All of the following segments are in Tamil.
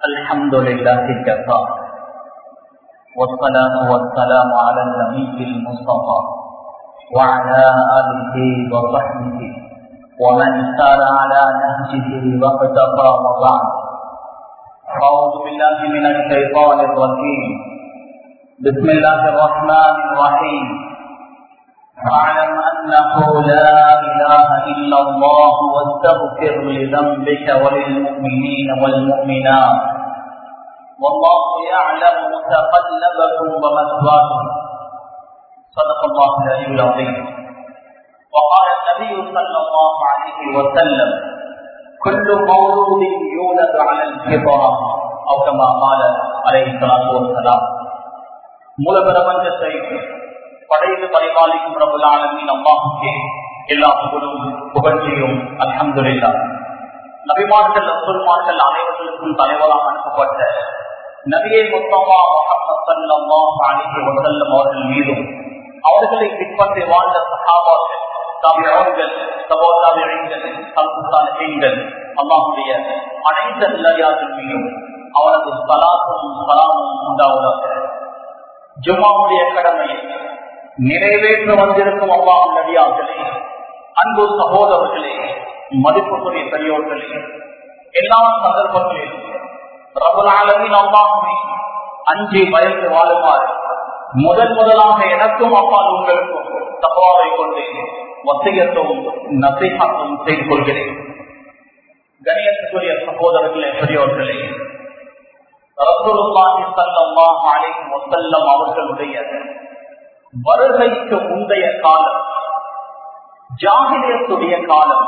الحمد لله كفى والصلاة والسلام على النبي المصطفى وعلى آله وصحبه ومن سار على نهجه واقتفى وبعد. أعوذ بالله من الشيطان الرجيم. بسم الله الرحمن الرحيم. فاعلم أنه لا إله إلا الله واستغفر لذنبك وللمؤمنين والمؤمنات والله يعلم متقلبكم ومثواكم. صدق الله العلي العظيم. وقال النبي صلى الله عليه وسلم: كل مولود يولد على الفطرة أو كما قال عليه الصلاة والسلام. மூல பிரபஞ்சத்தை படைத்து பரிபாலிக்கும் ரப்புல் ஆலமீன் அல்லாஹ்வுக்கே எல்லா புகழ்ச்சியும் அல்ஹம்துலில்லாஹ். நபிமார்கள் ரசூல்மார்கள் அனைவருக்கும் தலைவராக அனுப்பப்பட்ட நபியே முஸ்தபா முஹம்மது ஸல்லல்லாஹு அலைஹி வஸல்லம் அவர்கள் மீதும் அவர்களை பின்பற்றி வாழ்ந்த சஹாபாக்கள், தாபிஊன்கள், தபூ தாபிஈன்கள், ஸாலிஹீன்கள், அல்லாஹ்வுடைய அனைத்து நல்லடியார்கள் மீதும் அவரது ஸலாத்தும் ஸலாமும் உண்டாவதாக. ஜும்ஆவுடைய கடமையை நிறைவேற்ற வந்திருக்கும் அல்லாஹ் நபியார்களே, அன்பு சகோதரர்களே, மதிப்புக்குரிய பெரியோர்களே, எல்லா சந்தர்ப்பங்களிலும் ரப்பல் ஆலமீன் அல்லாஹ்வை அஞ்சி பயந்து வாழுமாறு முதலாக எனக்கும் அப்பால் உங்களுக்கும் தக்வாவை கொண்டு வசியத்தும் நசீஹத்தும் செய்து கொள்கிறேன். கண்ணியத்துக்குரிய சகோதரர்களே, பெரியோர்களே, ரசூலுல்லாஹி ஸல்லல்லாஹு அலைஹி வஸல்லம் அவர்களுடைய வருகைக்கு முந்தைய காலம் ஜாஹிலியத்துடைய காலம்,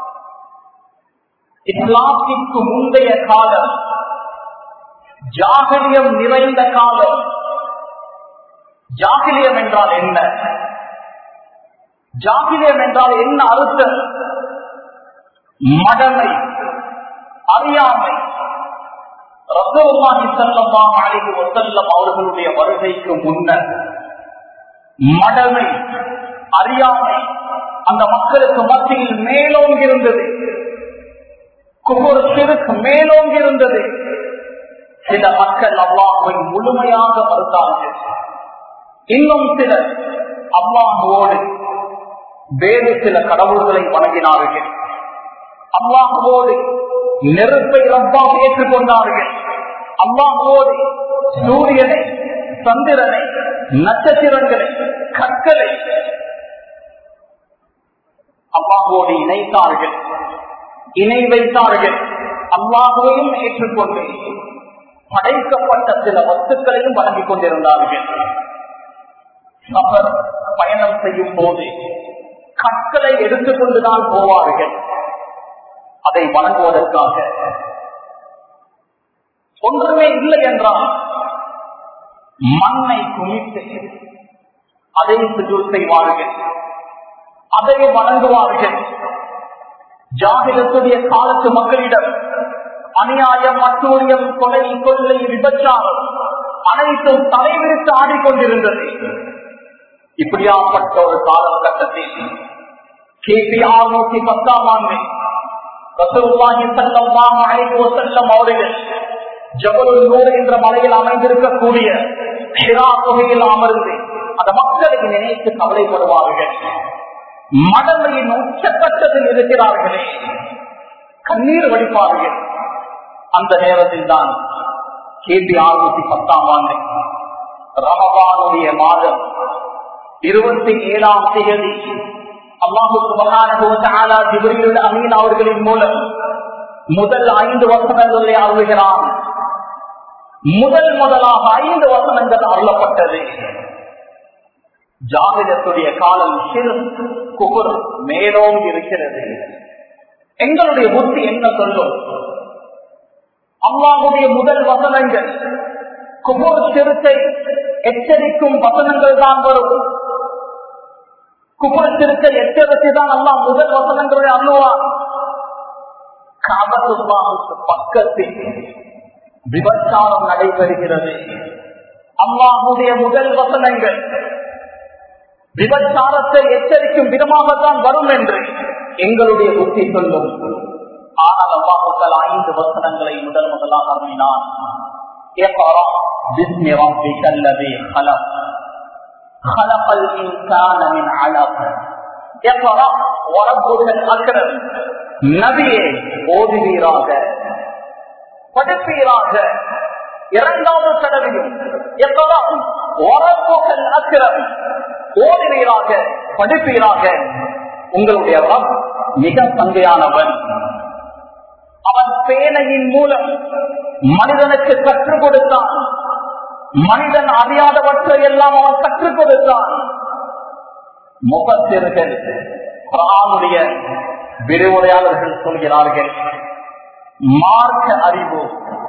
இஸ்லாத்திற்கு முந்தைய காலம், ஜாஹிலியம் நிறைந்த காலம். ஜாஹிலியம் என்றால் என்ன? ஜாஹிலியம் என்றால் என்ன அர்த்தம்? மடமை, அறியாமை. ரசூலுல்லாஹி ஸல்லல்லாஹு அலைஹி வஸல்லம் அவர்களுடைய வருகைக்கு முன்னர் மடமை, அறியாமை அந்த மக்களுக்கு மத்தியில் மேலோங்கி இருந்தது. குஃபர் ஷிர்க் மேலோங்கி இருந்தது. சில மக்கள் அல்லாஹ்வை முழுமையாக மறுத்தார்கள். இன்னும் சிலர் அல்லாஹ்வோடு வேறு சில கடவுள்களை வணங்கினார்கள். அல்லாஹ்வோடு நெருப்பை ரப்பாக ஏற்றுக்கொண்டார்கள். அல்லாஹ்வோடு சூரியனை, சந்திரனை, நட்சத்திரங்களை, கற்களை அல்லாஹ்வோடு இணைத்தார்கள், இணை வைத்தார்கள். அல்லாஹ்வையும் ஏற்றுக்கொண்டு படைக்கப்பட்ட சில வஸ்துக்களையும் வணங்கிக் கொண்டிருந்தார்கள். சஃபர் பயணம் செய்யும் போது கற்களை எடுத்துக்கொண்டுதான் போவார்கள். அதை வணங்குவதற்காக ஒன்றுமே இல்லை என்றால் மண்ணை குமித்து அதை சுஜூத் செய்வார்கள், அதை வணங்குவார்கள். ஜாஹிலியத்துடைய காலத்து மக்களிடம் அநியாயம், அட்டூழியம், கொலை, கொள்ளை, விபச்சாரம் அனைத்தும் தலைவிரித்து ஆடிக்கொண்டிருந்தது. இப்படியாப்பட்ட ஒரு காலகட்டத்தில் கிபி 610 ஆண்டு ரசூலுல்லாஹி ஸல்லல்லாஹு அலைஹி வஸல்லம் அவர்கள் ஜபலுல் நூர் என்ற மலையில் அமைந்திருக்கக்கூடிய ஹிரா குகையில் அமர்ந்து அந்த மக்களை நினைத்து கவலைப்படுவார்கள். மடமையின் உச்சக்கட்டத்தில் இருக்கிறார்களே, கண்ணீர் வடிப்பார்கள். அந்த நேரத்தில் தான் கிபி 610 ஆண்டு ரமபானுடைய மாதம் 27ஆம் தேதி அல்லாஹ் சுப்ஹானஹு வ தஆலா ஜிப்ரீல் அமீன் அவர்களின் மூலம் முதல் 5 வசனங்களை அருளுகிறான். முதலாக 5 வசனங்கள் அருளப்பட்டது. ஜாஹிலியத்துடைய காலம், ஷிர்க், குஃப்ர் மேலோங்கி இருக்கிறது. எங்களுடைய புத்தி என்ன சொல்லும்? அல்லாஹ்வுடைய முதல் வசனங்கள் குஃப்ர், ஷிர்க்கை எச்சரிக்கும் வசனங்கள் தான் வரும். குஃப்ர், ஷிர்க்கை எச்சரித்துதான் அல்லாஹ் முதல் வசனங்களை அருளுவார். கஅபத்துல்லாஹ்வுக்கு பக்கத்தில் விபச்சாரம் நடைபெறுகிறது. அல்லாஹ்வுடைய முதல் வசனங்கள் விபச்சாரத்தை எச்சரிக்கும் விதமாகத்தான் வரும் என்று எங்களுடைய புத்தி சொல்லும். ஆனால் அல்லாஹ் முதல் 5 வசனங்களை முதலாக அருளினான். இக்ரா பிஸ்மி ரப்பிக்கல் லதீ خلق خلق الإنسان من علق இக்ரா வரப்புக்கல் அக்ரம். நபியே ஓதுவீராக, படிப்பீராக. இரண்டாவது தடவையும் இக்ரா வரப்புக்கல் அக்ரம், ஓதுவீராக, படிப்பீராக. உங்களுடைய ரப் மிக சங்கையானவன். அவன் பேனையின் மூலம் மனிதனுக்கு கற்றுக் கொடுத்தான். மனிதன் அறியாதவற்றை எல்லாம் அவன் கற்றுக் கொடுத்தான். முஃபஸ்ஸிர்கள், குர்ஆனுடைய விரிவுரையாளர்கள் சொல்கிறார்கள், மார்க்க அறிவு,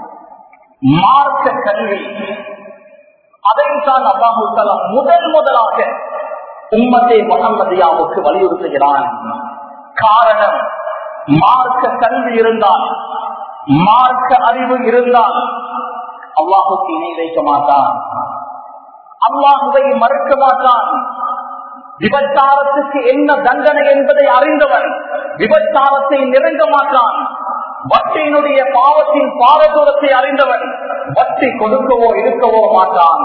மார்க்க கல்வி, அதைத்தான் அல்லாஹ் தஆலா முதலாக உம்மத்தே முஹம்மதியாவுக்கு வலியுறுத்துகிறான். காரணம், மார்க்க கல்வி இருந்தால், மார்க்க அறிவு இருந்தால் அல்லாஹுக்கு இணை வைக்க மாட்டான், அல்லாஹுவை மறுக்க மாட்டான். விபச்சாரத்துக்கு என்ன தண்டனை என்பதை அறிந்தவன் விபச்சாரத்தை நெருங்க மாட்டான். வட்டியினுடைய பாவத்தின் பாரதூரத்தை அறிந்தவன் வட்டி கொடுக்கவோ இருக்கவோ மாட்டான்.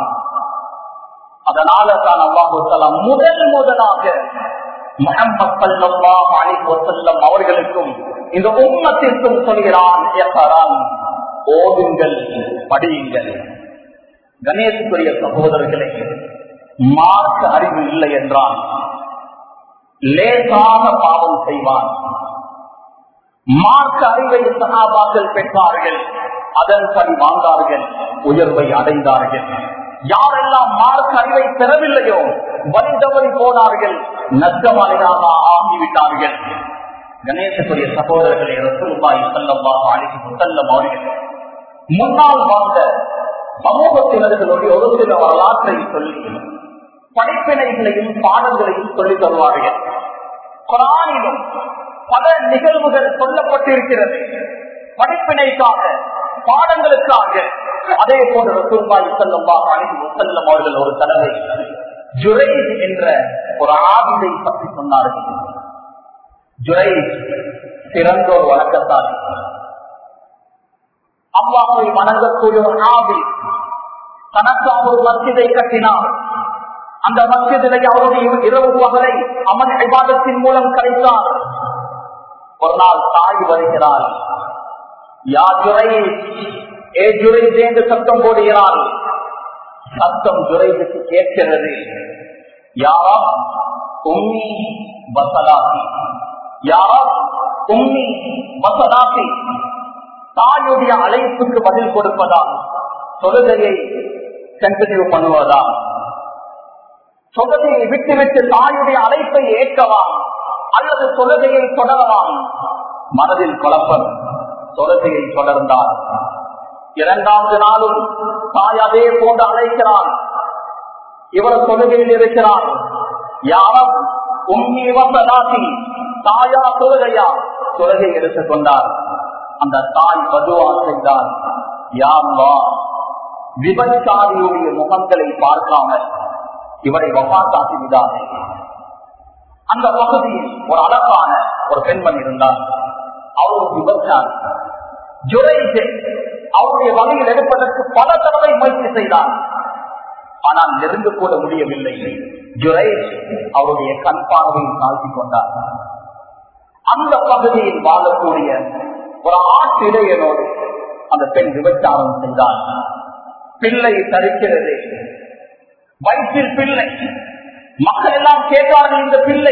அதனால தான் அல்லாஹு தஆலா முதலாக முஹம்மது ஸல்லல்லாஹு அலைஹி வஸல்லம் அவர்களுக்கும் இந்த உம்மத்திற்கும் சொல்கிறான், ஓதுங்கள், படியுங்கள். கணேசுக்குரிய சகோதரர்களே, மார்க்க அறிவு இல்லை என்றால் லேசாக பாவம் செய்வான். மார்க்க அறிவை சஹாபாக்கள் பெற்றார்கள், அதன்படி வாழ்ந்தார்கள், உயர்வை அடைந்தார்கள். யாரெல்லாம் மார்க்க அறிவை பெறவில்லையோ வலிதவறி போனார்கள், நஷ்டமாளியாக ஆகிவிட்டார்கள். கணேசக்குரிய சகோதரர்களை ரசூலுல்லாஹி ஸல்லல்லாஹு அலைஹி வஸல்லம் அவர்கள் முன்னால் வாழ்ந்த சமூகத்தினர்களுடைய ஒரு சில வரலாற்றை சொல்லி படிப்பினைகளையும் பாடங்களையும் சொல்லித் தருவார்கள். குர்ஆனிலும் பல நிகழ்வுகள் சொல்லப்பட்டிருக்கிறது, படிப்பினைக்காக, பாடங்களுக்காக. அதே போன்ற ரசூலுல்லாஹி ஸல்லல்லாஹு அலைஹி வஸல்லம் அவர்கள் ஒரு தடவை ஜுரைஜ் என்ற ஒரு ஆபிதை பற்றி சொன்னார்கள். ஜுரைஜ் சிறந்த ஒரு வணக்கத்தார், அல்லாஹ்வை வணங்கக்கூடிய ஒரு ஆபி. தனக்காக ஒரு மஸ்ஜிதை கட்டினார். அந்த மஸ்ஜிதிலே அவருடைய இரவு பகலை அமல் இபாதத்தின் மூலம் கழித்தார். ஒரு நாள் தாய் வருகிறாள், யா ஜுரைஜ், ஏ ஜுரைஜ் என்று சத்தம் போடுகிறாள். சத்தம் ஜுரைஜுக்கு கேட்கிறது, யாரா உம்மி வசலாத்தி, யாரா உம்மி வசலாத்தி. தாயுடைய அழைப்புக்கு பதில் கொடுப்பதா, தொழுகையை கண்டினியூ பண்ணுவதா, தொழுகையை விட்டுவிட்டு தாயுடைய அழைப்பை ஏற்கவா அல்லது தொழுகையை தொடரலாம்? மனதில் குழப்பம். தொழுகையை தொடர்ந்தார். இரண்டாவது நாளும் தாய் அதே போன்று அழைக்கிறார். இவர் தொழுகையில் இருக்கிறார். யாரும் உம்மி வசலாத்தி, தாயா தொழுகையா? தொழுகை எடுத்துக் கொண்டார். அந்த தாய் பதுவா செய்தார், யா அல்லாஹ், விபச்சாரியுடைய முகங்களை பார்க்காமல் இவரை வஃபாத்தாக்கி விடாதே. அந்த பகுதியில் ஒரு அழகான ஒரு பெண்மணி இருந்தார். அவர் விபச்சாரி. ஜுரைஜ் அவருடைய வகையில் எடுப்பதற்கு பல தடவை முயற்சி செய்தார். ஆனால் நெருங்க கூட முடியவில்லை. ஜுரைஜ் அவருடைய கண் பார்வையை தாழ்த்திக் கொண்டார். அந்த பகுதியில் வாழக்கூடிய ஒரு ஆட்டிடையனோடு அந்த பெண் விபச்சாரம் செய்தார். பிள்ளை தரிக்கிறது, வயிற்றில் பிள்ளை. மக்கள் எல்லாம் கேட்டார்கள், இந்த பிள்ளை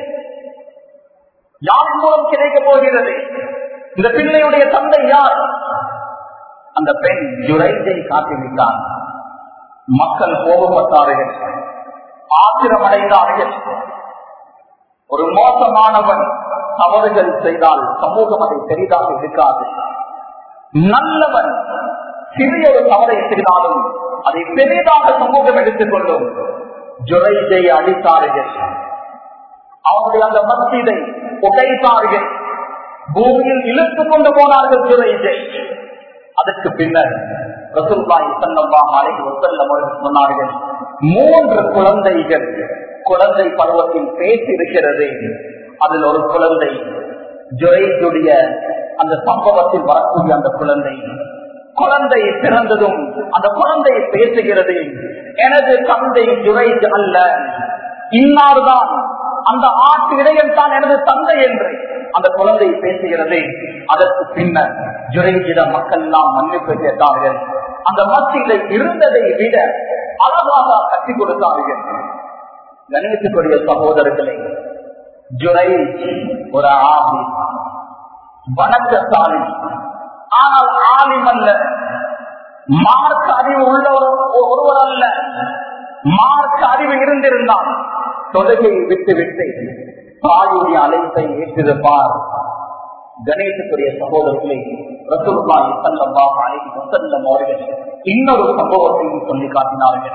யார் மூலம் கிடைக்க போகிறது? இந்த பிள்ளையுடைய தந்தை யார்? அந்த பெண் ஜுரைஜை காட்டிவிட்டார். மக்கள் கோபப்பட்டார்கள், ஆத்திரமடைந்தார்கள். ஒரு மோசமானவன் தவறுகள் செய்தால் சமூகம் அதை பெரிதாக இருக்காது. நல்லவன் சிறிய ஒரு தவறை செய்தாலும் அதை பெரிதாக சமூகம் எடுத்துக் கொள்ளும். ஜுரைஜை அடித்தார்கள். அவருடைய அந்த மஸ்ஜிதை உடைத்தார்கள். பூமியில் இழுத்துக் கொண்டு போனார்கள் ஜுரைஜை. அதற்கு பின்னர் ரசூலுல்லாஹி ஸல்லல்லாஹு அலைஹி வஸல்லம் அவர்கள் சொன்னார்கள், 3 குழந்தைகள் குழந்தை பருவத்தில் பேசி இருக்கிறது. அதில் ஒரு குழந்தை ஜுரைஜுடைய அந்த சம்பவத்தில் வரக்கூடிய அந்த குழந்தை பிறந்ததும் அந்த குழந்தை பேசுகிறது, எனது தந்தை ஜுரைஜ் அல்ல, இன்னார்தான், அந்த ஆட்டு இடையில் தான் எனது தந்தை என்று அந்த குழந்தை பேசுகிறது. அதற்கு பின்னர் ஜுரைஜிட மக்கள் எல்லாம் மன்னிப்பு கேட்டார்கள். அந்த மத்தியில இருந்ததை விட அழகாக கட்டி கொடுத்தார்கள். கணித்துக்குரிய சகோதரர்களை, ஜுரைஜ் ஒரு ஆவி, வணக்கத்தாளி, ஆனால் ஆலிம் அல்ல, மார்க்க அறிவு உள்ள ஒருவர் அல்ல. மார்க்க அறிவு இருந்திருந்தால் தொழுகையை விட்டு தாயுடைய அழைப்பை ஏற்றிருப்பார். கணேசத்துடைய சகோதரர்களை ரசூலுல்லாஹி ஸல்லல்லாஹு அலைஹி வஸல்லம் அவர்கள் இன்னொரு சம்பவத்தையும் சொல்லி காட்டினார்கள்.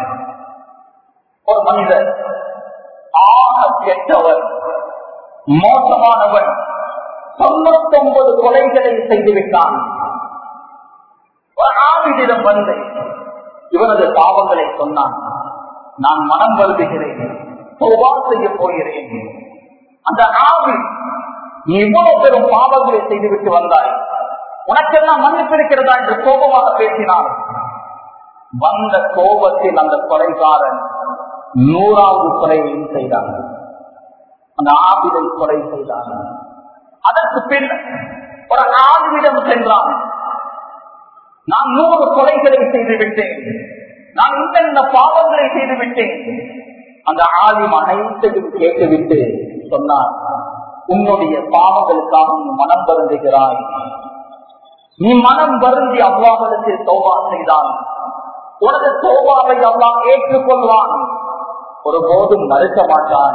ஒரு மனிதர் ஆக கெட்டவர், மோசமானவர், 99 கொலைகளை செய்துவிட்டான். ஒரு ஆவிடம் வந்து இவரது பாவங்களை சொன்னான். நான் மனம் வருதுகிறேன், தௌபா செய்ய போகிறேன். அந்த ஆவி, நீ இவ்வளவு பெரும் பாவங்களை செய்துவிட்டு வந்தாய், உனக்கெல்லாம் மன்னிப்பு இருக்கிறதா என்று கோபமாக பேசினார். வந்த கோபத்தில் அந்த கொலைகாரன் 100வது கொலையையும் செய்தான். அந்த ஆவிதை கொலை செய்தான். அதற்கு பின் ஒரு ஆவிடம் சென்றான். நான் 100 கொலைகளை செய்துவிட்டேன், நான் இந்த பாவங்களை செய்துவிட்டேன். அந்த ஆலிம் அனைத்தையும் கேட்டுவிட்டு சொன்னார், உன்னுடைய பாவங்களுக்காக நீ மனம் வருந்துகிறாய். நீ மனம் வருந்தி அல்லாஹ்விடத்தில் தௌபா செய்தால் உனது தௌபாவை அல்லாஹ் ஏற்றுக்கொள்வான், ஒருபோதும் மறுக்க மாட்டான்.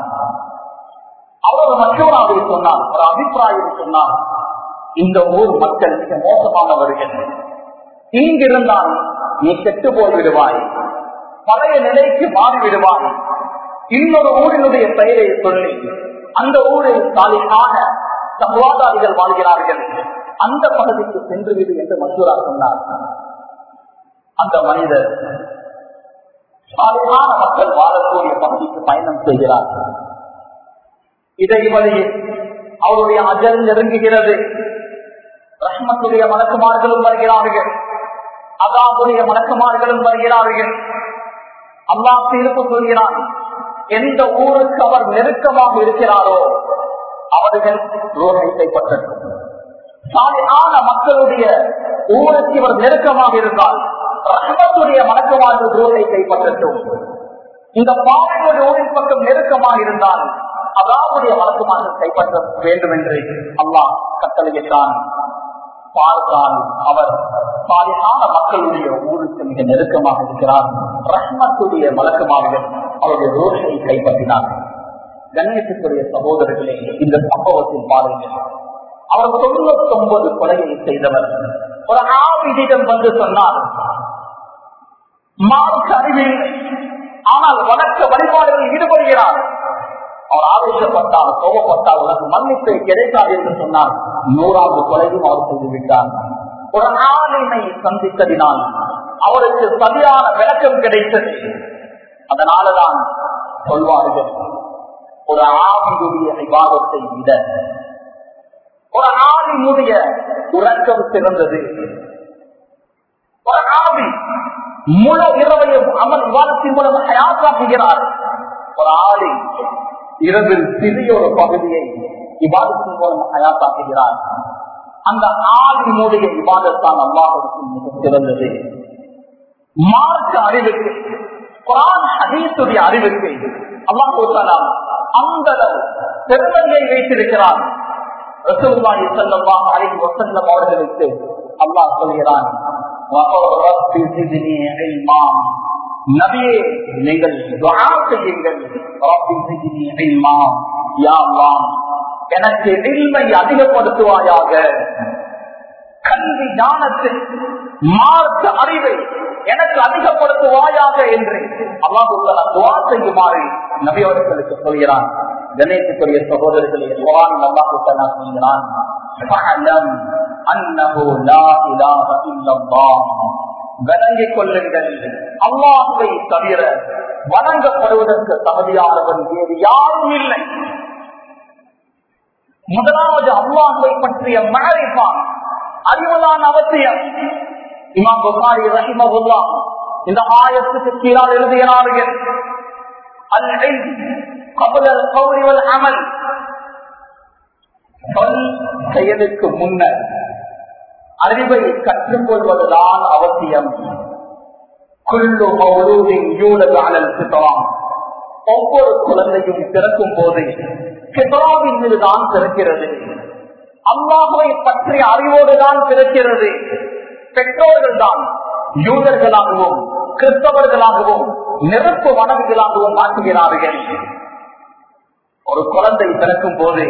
அவர் ஒரு மற்றவராக சொன்னார், ஒரு அபிப்பிராயம் சொன்னார், இந்த ஊர் மக்கள் மிக மோசமானவர்கள், இங்கிருந்தால் நீ கெட்டு போய்விடுவாய், பழைய நிலைக்கு மாறிவிடுவாய். இன்னொரு ஊரினுடைய பெயரை சொல்லி அந்த ஊரில் சாலிஹான சகோதரிகள் வாழ்கிறார்கள், அந்த பகுதிக்கு சென்று விடு என்று மசூரா சொன்னார். அந்த மனிதர் சாலிஹான மக்கள் வாழக்கூடிய பகுதிக்கு பயணம் செய்கிறார். இடைவெளியில் அவருடைய அஜல் நெருங்குகிறது. ரஹ்மத்துடைய மலக்குமார்களும் வருகிறார்கள், அதாபுடைய மலக்குமார்களும் வருகிறார்கள். அல்லாஹ் தீர்ப்பு சொல்கிறான், எந்த ஊருக்கு அவர் நெருக்கமாக இருக்கிறாரோ அவர்கள் ரோகை கைப்பற்றட்டும். சாலிஹான மக்களுடைய ஊருக்கு இவர் நெருக்கமாக இருந்தால் ரஹ்மத்துடைய மலக்குமார்கள் ரோகை கைப்பற்றட்டும். இந்த பாவையுடைய ஊரின் பக்கம் நெருக்கமாக இருந்தால் அதாவுடைய மலக்குமார்கள் கைப்பற்ற வேண்டும் என்று அல்லாஹ் கட்டளையிட்டான். பார்த்தால் அவர் சாலிஹான மக்களுடைய ஊருக்கு மிக நெருக்கமாக இருக்கிறார். ரஹ்மத்துடைய மலக்குமார்கள் அவருடைய ரோஷை கைப்பற்றினார்கள். கண்ணியத்துக்குரிய சகோதரர்களே, இந்த சம்பவத்தில் பாருங்கள், அவர் 99 கொலையை செய்தவர். ஒரு ஆவிடம் வந்து சொன்னார், மார்க்க அறிவில்லை, ஆனால் வணக்க வழிபாடுகளில் ஈடுபடுகிறார். அவர் ஆவேசப்பட்டால், கோபப்பட்டால் உனக்கு மன்னிப்பை கிடைக்காது என்று சொன்னார். 100வது கொலையும் அவர் செய்துவிட்டார். ஒரு ஆளுமை சந்தித்ததினால் அவருக்கு சரியான விளக்கம் கிடைத்தது. அதனாலதான் சொல்வார்கள், ஒரு ஆவியுடைய விவாதத்தை விட ஒரு ஆவினுடைய உறக்கம் சிறந்தது. ஒரு ஆவி முழு இரவையும் அமல் விவாதத்தின் மூலம் ஹயாத்தாக்குகிறார். ஒரு ஆளி இரவில் சிறிய ஒரு பகுதியை விவாதத்தின் மூலம் ஹயாத்தாக்குகிறார். அந்த ஆவினுடைய விவாதத்தான் அல்லாஹ்வுக்கு மிக சிறந்தது. மார்க்க அறிவுக்கு, குர்ஆன் ஹதீஸுடைய அறிவுக்கு அல்லாஹ் அந்த பெருமையை வைத்திருக்கிறார். ரசூலுல்லாஹி ஸல்லல்லாஹு அலைஹி வஸல்லம் அவர்களுக்கு அல்லாஹ் சொல்கிறான், நபியே நீங்கள் துஆ செய்யுங்கள், ரப்பி ஸித்னி இல்மா, யா அல்லாஹ் எனக்கு இல்மை அதிகப்படுத்துவாயாக, கல்வி ஞானத்தை மார்க்க அறிவை எனக்கு அதிகப்படுத்துவாயாக என்று அல்லாஹ் துஆ செய்யுமாறு நபி அவர்களுக்கு சொல்கிறான். கணேசத்துடைய சகோதரர்களே, குர்ஆனில் அல்லாஹ் சொல்கிறான், ஃபஅலம் அன்னஹு லா இலாஹ இல்லல்லாஹ், வணங்கிக் கொள்ளுங்கள், அல்லாஹ்வை தவிர வணங்கப்படுவதற்கு தகுதியானவன் வேறு யாரும் இல்லை. முதலாவது அல்லாஹ்வை பற்றிய மஅரிஃபா, அறிவுதான் அவசியம். இமாம் புகாரி ரஹிமஹுல்லாஹ் இந்த ஆயத்துக்கு கீழால் எழுதுகிறார்கள், அல் இல்ம் قبل القول والعمل, சொல் செயலுக்கு முன்னர் அறிவை கற்றுக்கொள்வதுதான் அவசியம். குல்லு மௌலூதின் யூலது அலல் ஃபித்ரா, ஒவ்வொரு குழந்தையும் பிறக்கும் போது ஃபித்ராவின் மீதுதான் பிறக்கிறது. அல்லாஹ்வை பற்றிய அறிவோடுதான் பிறக்கிறது. பெற்றோர்கள் தான் யூதர்களாகவும் கிறிஸ்தவர்களாகவும் நெருப்பு வணங்குகளாகவும் மாற்றுகிறார்கள். ஒரு குழந்தை பிறக்கும் போது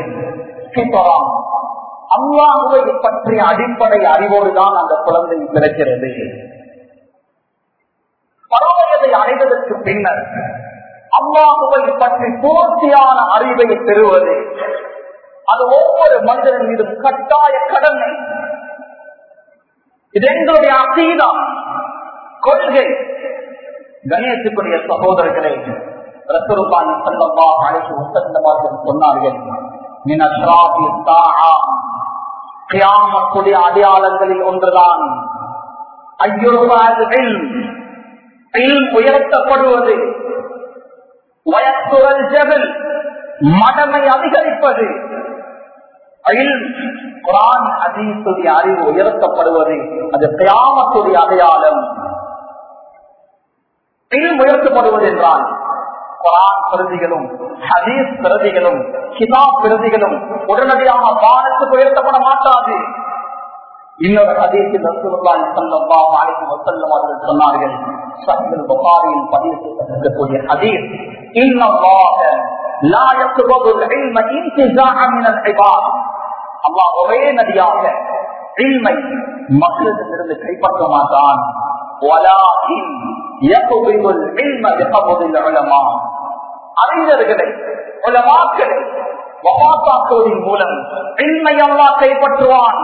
அல்லாஹ்வை பற்றிய அடிப்படை அறிவோடுதான் அந்த குழந்தை பிறக்கிறது. பரவயதை அடைவதற்கு பின்னர் அல்லாஹ்வை பற்றி பூர்த்தியான அறிவை பெறுவது அது ஒவ்வொரு மனிதன் மீதும் கட்டாய கடமை. இது எங்களுடைய அகீதா, கொள்கை. கணேசுக்குரிய சகோதரர்களே, ரசூலுல்லாஹி ஸல்லல்லாஹு அலைஹி வஸல்லம் அவர்கள் சொன்னார்கள், மின் அஷ்ராஃபி ஸாஆ, கியாமத்துடைய அடையாளங்களில் ஒன்றுதான் அய்யுர்ஃபல் இல்ம், இல்ம் உயர்த்தப்படுவது, வயஸ்துல் ஜபல், மடமை அதிகரிப்பது. குர்ஆன் ஹதீஸுடைய அறிவு உயர்த்தப்படுவது அது கியாமத்துடைய அடையாளம். இல்ம் உயர்த்தப்படுவது என்றால் குர்ஆன் பிரதிகளும் ஹதீஸ் பிரதிகளும் கிதாப் பிரதிகளும் உடனடியாக வானத்துக்கு உயர்த்தப்பட மாட்டாது. இன்னொரு ஹதீஸில் ரசூலுல்லாஹி ஸல்லல்லாஹு அலைஹி வஸல்லம் அவர்கள் சொன்னார்கள், ஸஹீஹ் புகாரியில் பதிவு செய்யப்பட்டிருக்கக்கூடிய ஹதீஸ், இன்னல்லாஹ லா யக்பதுல் இல்ம இன்திஸாஅன் மினல் இபாத், அல்லாஹ் ஒரே நதியாக இல்மை மக்களிடமிருந்து கைப்பற்ற மாட்டான். வலாகின் யக்பிதுல் இல்ம பிகப்தில் உலமா, அறிஞர்களை உலமாக்களை வஃபாத்தாக்குவதன் மூலம் இல்மை அல்லாஹ் கைப்பற்றுவான்.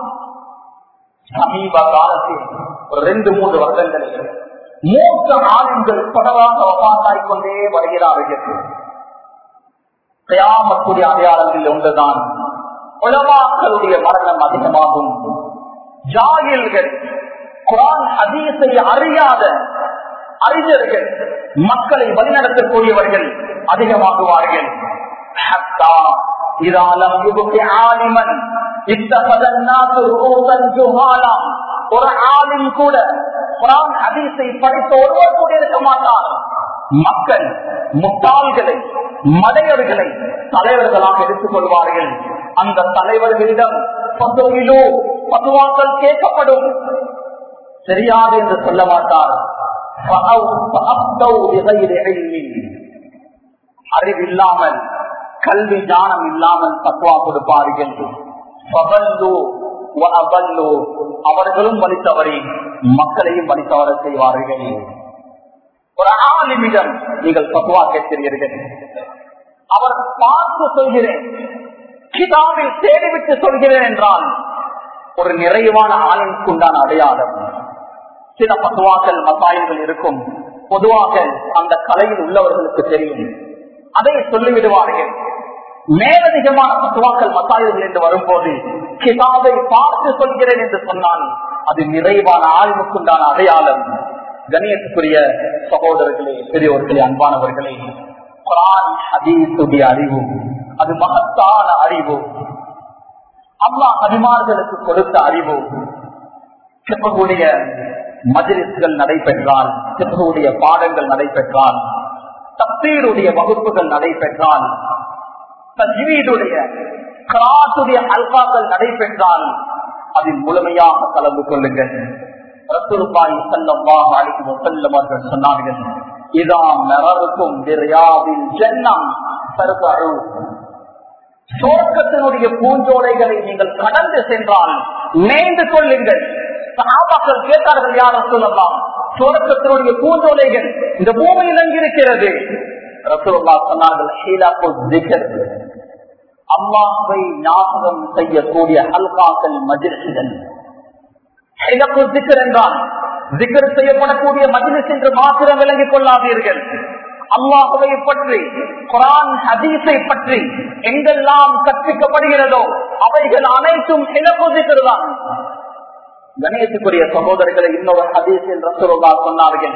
சமீப காலத்தில் ஒரு 2-3 வருடங்களில் 3 ஆளுங்கள் தொடராக வஃபாத்தாகிக் கொண்டே வருகிறார்கள். கியாமத்துடைய அடையாளங்கள் ஒன்றுதான் உலமாக்களுடைய மரணம் அதிகமாகும். ஜாகில்கள், குர்ஆன் ஹதீஸை அறியாத அறிஞர்கள், மக்களை வழிநடத்தக்கூடியவர்கள் அதிகமாகுவார்கள். ஹத்தா இதா லம் யுப்கி ஆலிமன் இத்தகத الناس رؤوسا جهالا, ஒரு ஆலிம் கூட குர்ஆன் ஹதீஸை படித்த ஒருவர் கூட இருக்க மாட்டார். மக்கள் முட்டாள்களை மடையர்களை தலைவர்களாக எடுத்துக் கொள்வார்கள். அந்த தலைவர்களிடம் பத்துவாக்கள் கேட்கப்படும். தெரியாது என்று சொல்ல மாட்டார். அறிவில்லாமல் கல்வி ஞானம் இல்லாமல் பத்துவா கொடுப்பார்கள். அவர்களும் வலித்தவரை மக்களையும் வலித்தவர செய்வார்கள். ஒரு ஆலிமிடம் நீங்கள் பத்துவா கேட்கிறீர்கள், அவர் பார்த்து சொல்கிறேன், கிதாபில் தேடிவிட்டு சொல்கிறேன் என்றால் ஒரு நிறைவான ஆலிமுக்கு உண்டான அடையாளம். சில பத்துவாக்கள் மசாயல்கள் இருக்கும், பொதுவாக அந்த கலையில் உள்ளவர்களுக்கு தெரியும், அதை சொல்லிவிடுவார்கள். மேலதிகமான பத்துவாக்கள் மசாயல்கள் என்று வரும்போது கிதாபை பார்த்து சொல்கிறேன் என்று சொன்னால் அது நிறைவான ஆலிமுக்கு உண்டான அடையாளம். கண்ணியத்துக்குரிய சகோதரர்களே, பெரியோர்களே, அன்பானவர்களே, குர்ஆன் ஹதீஸுடைய அறிவு அது மகத்தான அறிவு. அல்லாஹ் நபிமார்களுக்கு கொடுத்த அறிவு. சிப்பகுடைய மஜ்லிஸ்கள் நடைபெற்றால், சிப்பகுடைய பாடங்கள் நடைபெற்றால், தஃசீருடைய வகுப்புகள் நடைபெற்றால், தஜ்வீதுடைய கிராத்துடைய ஹல்காக்கள் நடைபெற்றால் அதில் முழுமையாக கலந்து கொள்ளுங்கள். ரசூலுல்லாஹி ஸல்லல்லாஹு அலைஹி வஸல்லம் அவர்கள் சொன்னார்கள், இதா மரருக்கும் பிரியாதில் ஜன்னah ஃபர்கஉ, சொர்க்கத்தினுடைய பூஞ்சோலைகளை நீங்கள் கடந்து சென்றால் மேய்ந்து கொள்ளுங்கள். சஹாபாக்கள் கேட்டார்கள், யா ரசூலல்லாஹ், சொர்க்கத்தினுடைய பூஞ்சோலைகள் இந்த பூமியில் எங்கிருக்கிறது? ரசூலுல்லாஹ் சொன்னார்கள், ஹிலகுல் ஸிக்ர், அல்லாஹ்வை ஞாபகம் செய்யக்கூடிய ஹல்காக்கள், மஜ்லிஸ்கள். ஹிலகுல் ஸிக்ர் என்றால் ஸிக்ர் செய்யப்படக்கூடிய மஜ்லிஸ் என்று மாத்திரம் விளங்கிக் கொள்ளாதீர்கள். அல்லாஹ்வை பற்றி, குர்ஆன் ஹதீஸை பற்றி எங்கெல்லாம் கற்பிக்கப்படுகிறதோ அவைகள் அனைத்தும் ஹிலகுல் ஸிக்ர் தான். கணேசுக்குரிய சகோதரர்களை இன்னொரு ஹதீஸில் ரசூலுல்லாஹ் சொன்னார்கள்,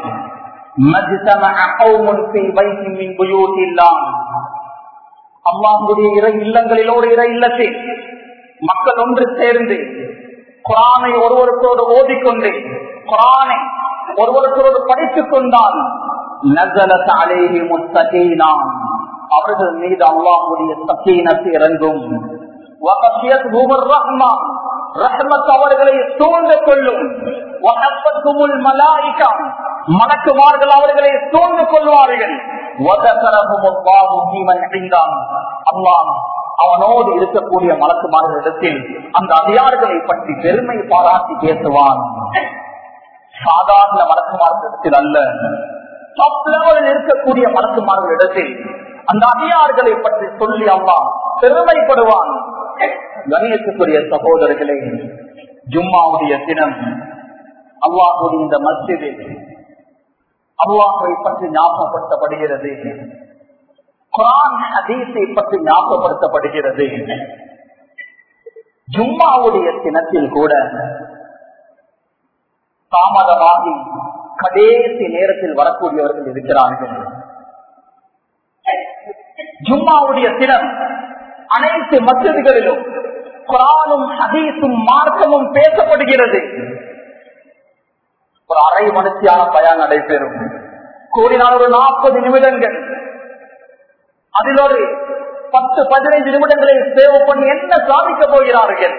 அல்லாஹ்வுடைய இறை இல்லங்களில் ஒரு இறை இல்லத்தில் மக்கள் ஒன்று சேர்ந்து குர்ஆனை ஒருவருக்கோடு ஓதிக்கொண்டு குர்ஆனை ஒருவருக்கோடு படித்துக் கொண்டால் நஸலத் அலைஹிமுஸ் ஸகீனா, அவர்கள் மீது அல்லாஹ்வுடைய ஸகீனத் இறங்கும். வகஷியத்துஹுர் ரஹ்மா, ரஹ்மத் அவர்களை சூழ்ந்து கொள்ளும். வஹஃபத்துஹுல் மலாயிகா, மலக்குமார்கள் அவர்களை சூழ்ந்து கொள்வார்கள். வதகரஹுமுல்லாஹு ஃபீமன் இன்தா, அல்லாஹ் அவனோடு இருக்கக்கூடிய மலக்குமார்களிடத்தில் அந்த அதிகாரிகளை பற்றி பெருமை பாராட்டி பேசுவான். சாதாரண மலக்குமார்களிடத்தில் அல்ல, டாப் லெவலில் இருக்கக்கூடிய மலக்குமார்களிடத்தில் அந்த அதிகாரிகளை பற்றி சொல்லி அல்லாஹ் பெருமைப்படுவான். கணியத்துக்குரிய சகோதரர்களே, ஜும்மாவுடைய தினம் அல்லாஹ்வுடைய இந்த மஸ்ஜிதில் அல்லாஹ்வை பற்றி ஞாபகப்படுத்தப்படுகிறது, குர்ஆன் ஹதீஸை பற்றி ஞாபகப்படுத்தப்படுகிறது. ஜும்மாவுடைய தினத்தில் கூட தாமதமாகி கடைசி நேரத்தில் வரக்கூடியவர்கள் இருக்கிறார்கள். ஜும்மாவுடைய தினம் அனைத்து மஸ்ஜிதுகளிலும் குர்ஆனும் ஹதீஸும் மார்க்கமும் பேசப்படுகிறது. ஒரு அரை மணித்தியான பயான் நடைபெறும். கூடினால் ஒரு 40 நிமிடங்கள், அதில் ஒரு 10-15 நிமிடங்களை சேவ் பண்ணி என்ன சாதிக்கப் போகிறார்கள்?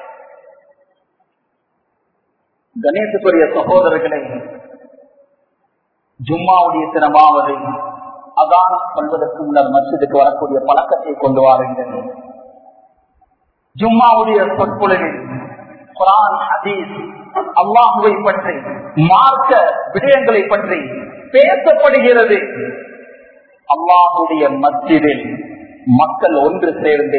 கணேசுக்குரிய சகோதரர்களை, ஜும்மாவுடைய தினமாவது அதான் சொல்வதற்கு முன்னர் மஸ்ஜிதுக்கு வரக்கூடிய பழக்கத்தை கொண்டு வாருங்கள். ஜும்மாவுடைய சொற்பொழிவில் குர்ஆன் ஹதீஸ் அல்லாஹ்வை பற்றி மார்க்க விடயங்களை பற்றி பேசப்படுகிறது. அல்லாஹ்வுடைய மஸ்ஜிதில் மக்கள் ஒன்று சேர்ந்து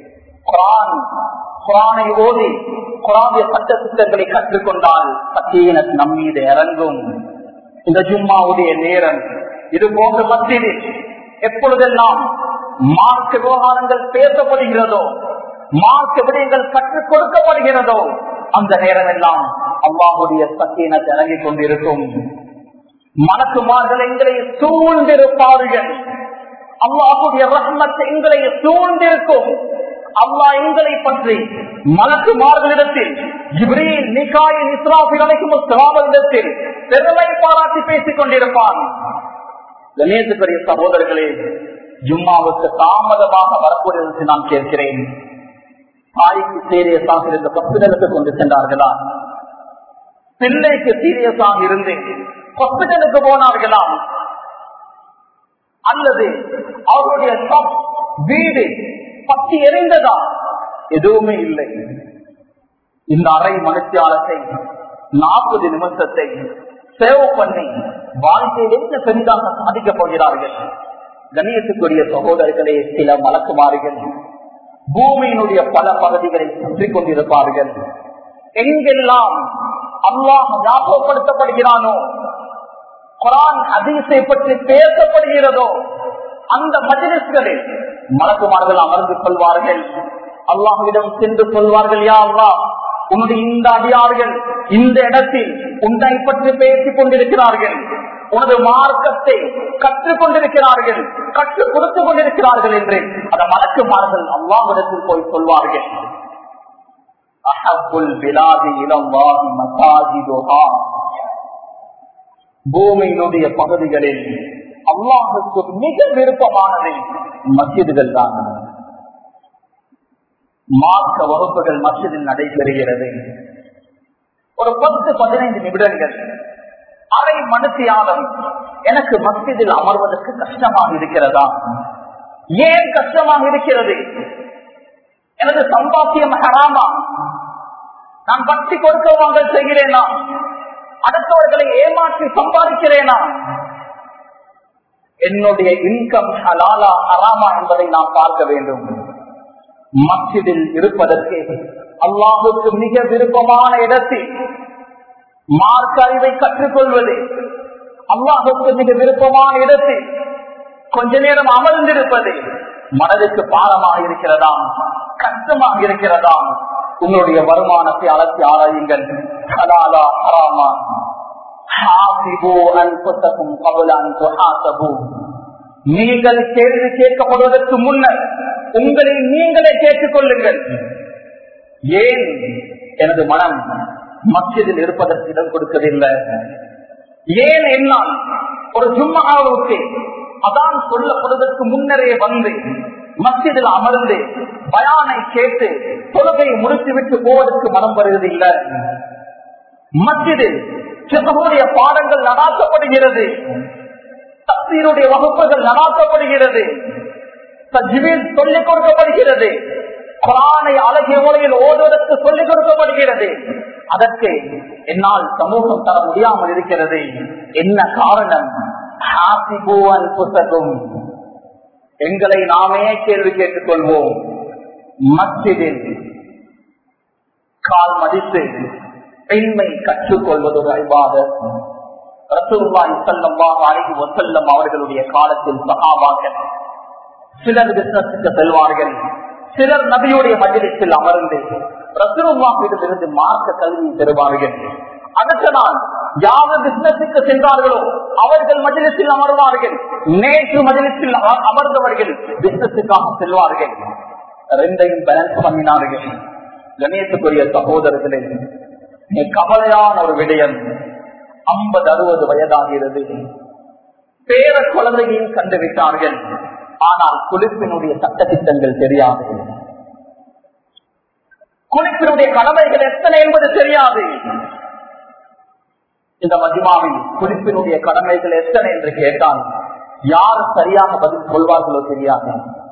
குர்ஆனை ஓதி குர்ஆனுடைய சட்ட திட்டங்களை கற்றுக்கொண்டால் சக்கீனத் நம்மீது இறங்கும். இந்த ஜும்மாவுடைய நேரம் இது போன்ற மஸ்ஜிதில் எப்பொழுதெல்லாம் மார்க்க விவகாரங்கள் பேசப்படுகிறதோ, மார்க்க விடயங்கள் கற்றுக் கொடுக்கப்படுகிறதோ, அந்த நேரம் எல்லாம் அல்லாஹ்வுடைய சக்கீனத் இறங்கிக் கொண்டிருக்கும். மலக்குமார்கள் எங்களை சூழ்ந்திருப்பார்கள். அல்லாஹ்வுடைய ரஹ்மத் எங்களை சூழ்ந்திருக்கும். அல்லாஹ் எங்களை பற்றி மலக்குமார்களிடத்தில் ஜிப்ரீல், மீகாயில், இஸ்ராஃபீல் அலைஹிமுஸ்ஸலாமிடத்தில் பெருமை பாராட்டி பேசிக் கொண்டிருப்பான். கணேசுக்குரிய சகோதரர்களே, ஜும்மாவுக்கு தாமதமாக வரக்கூடியது நான் கேட்கிறேன். தாய்க்கு சீரியஸாக இருந்த ஹாஸ்பிட்டலுக்கு கொண்டு சென்றார்களா? பிள்ளைக்கு சீரியஸாக இருந்து ஹாஸ்பிட்டலுக்கு போனார்களா? அல்லது அவருடைய வீடு பத்தி எரிந்ததா? எதுவுமே இல்லை. இந்த அரை மணித்தியாலத்தை 40 நிமிஷத்தை சேவ் பண்ணி வாழ்க்கையில் என்ன பெரிதாக சாதிக்கப் போகிறார்கள்? கணியத்துக்குரிய சகோதரர்களே, சில மலக்குமார்கள் பூமியினுடைய பல பகுதிகளை சுற்றிக் கொண்டிருப்பார்கள். எங்கெல்லாம் அல்லாஹ் ஞாபகப்படுத்தப்படுகிறானோ, குர்ஆன் ஹதீஸை பற்றி பேசப்படுகிறதோ, அந்த மஜ்லிஸ்களில் மலக்குமார்கள் அமர்ந்து கொள்வார்கள். அல்லாஹ்விடம் சென்று சொல்வார்கள், யா அல்லாஹ், உன்னுடைய இந்த அடியார்கள் இந்த இடத்தில் உன்னை பற்றி பேசிக் கொண்டிருக்கிறார்கள், உனது மார்க்கத்தை கற்றுக் கொண்டிருக்கிறார்கள், கற்றுக் கொடுத்துக் கொண்டிருக்கிறார்கள் என்று அந்த மலக்குமார்கள் அல்லாஹ்விடத்தில் போய் சொல்வார்கள். அஹப்புல் பிலாதி இலல்லாஹி மசாஜிதுஹா, பூமியினுடைய பகுதிகளில் அல்லாஹுக்கு மிக விருப்பமானது மஸ்ஜிதுகள் தான். மார்க்க வகுப்புகள் மஸ்ஜிதில் நடைபெறுகிறது. ஒரு 10-15 நிமிடங்கள், அரை மணித்தியாலம் எனக்கு மஸ்ஜிதில் அமர்வதற்கு கஷ்டமாக இருக்கிறதா? ஏன் கஷ்டமாக இருக்கிறது? எனது சம்பாத்தியம் ஹராமா? நான் பக்தி கொடுக்க வாங்கல் செய்கிறேனா? அடுத்தவர்களை ஏமாற்றி சம்பாதிக்கிறேனா? என்னுடைய இன்கம் ஹலாலா ஹராமா என்பதை நான் பார்க்க வேண்டும். மஸ்ஜிதில் இருப்பதற்கு அல்லாஹுக்கு மிக விருப்பமான இடத்தில் மார்க்க அறிவை கற்றுக்கொள்வது, அல்லாஹுக்கு மிக விருப்பமான இடத்தில் கொஞ்ச நேரம் அமர்ந்திருப்பது மனதுக்கு பாரமாக இருக்கிறதா? கஷ்டமாக இருக்கிறதா? உங்களுடைய வருமானத்தை அலசி ஆராயுங்கள். ஹலாலா ஹராமா. ஹாசிபு அன்ஃபுஸகும் கப்ல அன் துஹாஸபு. நீங்கள் கேள்வி கேட்கப்படுவதற்கு முன்னர் உங்களை நீங்களே கேட்டுக் கொள்ளுங்கள். ஏன் எனது மனம் மஸ்ஜிதில் இருப்பதற்கு இடம் கொடுக்கவில்லை? ஏன் என்னால் ஒரு ஜும்மாவுக்கு அதான் சொல்லப்படுவதற்கு முன்னரே வந்து மஸ்ஜிதில் அமர்ந்து பயானை கேட்டு தொழுகையை முடித்துவிட்டு போவதற்கு மனம் வருவதில்லை? மஸ்ஜிதில் சிறுடைய பாடங்கள் நடாத்தப்படுகிறது, தஃசீருடைய வகுப்புகள் நடாத்தப்படுகிறது, தஜ்வீத் சொல்லிக் கொடுக்கப்படுகிறது, குர்ஆனை அழகிய முறையில் ஓதுவதற்கு சொல்லிக் கொடுக்கப்படுகிறது. அதற்கு என்னால் சமூகம் தர முடியாமல் இருக்கிறது. என்ன காரணம்? ஹாசிபு அன்ஃபுஸகும். எங்களை நாமே கேள்வி கேட்டுக் கொள்வோம். மஸ்ஜிதில் கால் மதித்து இல்மை கற்றுக்கொள்வது ஒரு இபாதத். ரசூலுல்லாஹி ஸல்லல்லாஹு அலைஹி வஸல்லம் அவர்களுடைய காலத்தில் சஹாபாக்கள் சிலர் பிசினஸுக்கு செல்வார்கள், சிலர் நபியுடைய மஜ்லிஸில் அமர்ந்து ரசூலுல்லாஹ்விடமிருந்து மார்க்க கல்வியை பெறுவார்கள். அடுத்த நாள் யார் பிசினஸுக்கு சென்றார்களோ அவர்கள் மஜ்லிஸில் அமர்வார்கள். நேற்று மஜ்லிஸில் அமர்ந்தவர்கள் பிசினஸுக்காக செல்வார்கள். ரெண்டையும் பேலன்ஸ் பண்ணினார்கள். கணேசத்துக்குரிய சகோதரர்களே, கவலையான ஒரு விடயம். 50-60 வயதாகிறது. பேர குழந்தையையும் கண்டுவிட்டார்கள். ஆனால் குளிப்பினுடைய சட்டத்திட்டங்கள் தெரியாது. குளிப்பினுடைய கடமைகள் எத்தனை என்பது தெரியாது. இந்த மஜ்மாவில் குளிப்பினுடைய கடமைகள் எத்தனை என்று கேட்டால் யார் சரியாக பதில் சொல்வார்களோ தெரியாது.